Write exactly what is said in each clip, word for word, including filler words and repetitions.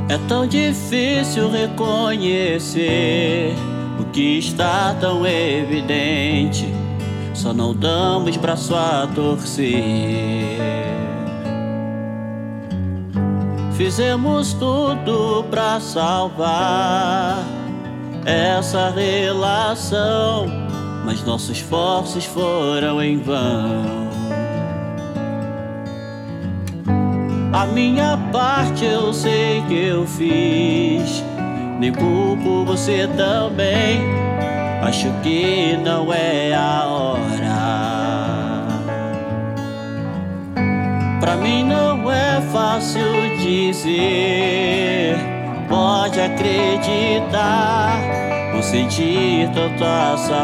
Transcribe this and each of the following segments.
É tão difícil reconhecer o que está tão evidente. Só não damos braço a torcer. Fizemos tudo pra salvar essa relação, mas nossos esforços foram em vão. A minha parte eu sei que eu fiz, nem culpo você também. Acho que não é a hora. Pra mim não é fácil dizer, pode acreditar, vou sentir tanto essa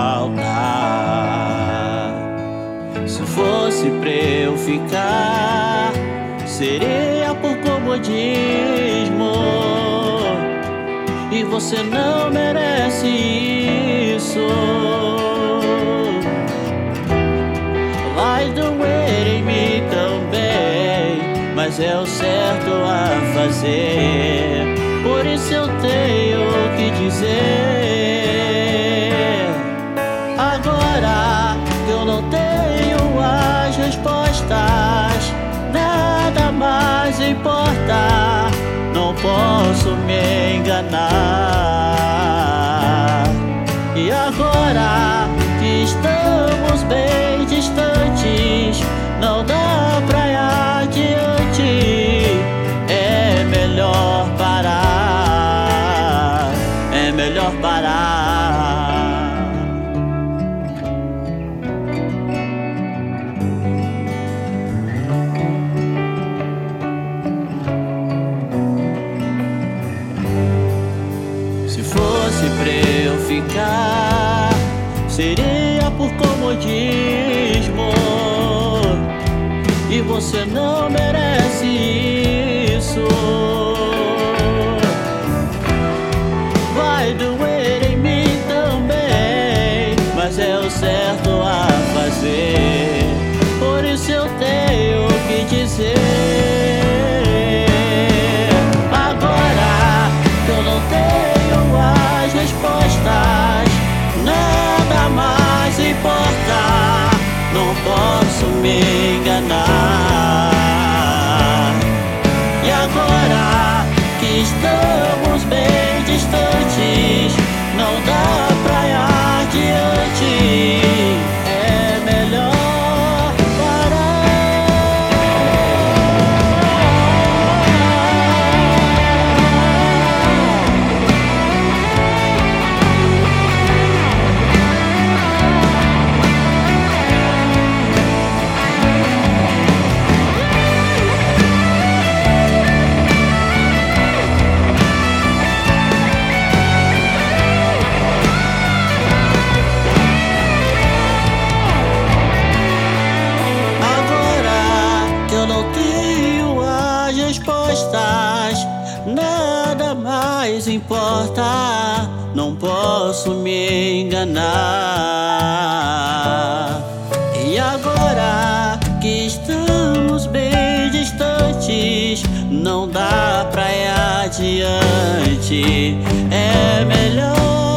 falta. Se fosse pra eu ficar, seria por comodismo, e você não merece isso. Vai doer em mim também, mas é o certo a fazer. Por isso eu tenho que dizer, agora que eu não tenho as respostas, nada mais importa, não posso me enganar. E agora que estamos bem distantes, não dá pra ir adiante. É melhor parar, é melhor parar. Se fosse pra eu ficar, seria por comodismo, e você não merece isso. Vai doer em mim também, mas é o certo a fazer. Por isso eu tenho que dizer, agora que eu não tenho as respostas, nada mais importa, não posso me enganar. E agora que estamos bem distantes, não dá pra ir adiante. É melhor parar. Respostas, nada mais importa, não posso me enganar. E agora que estamos bem distantes, não dá pra ir adiante. É melhor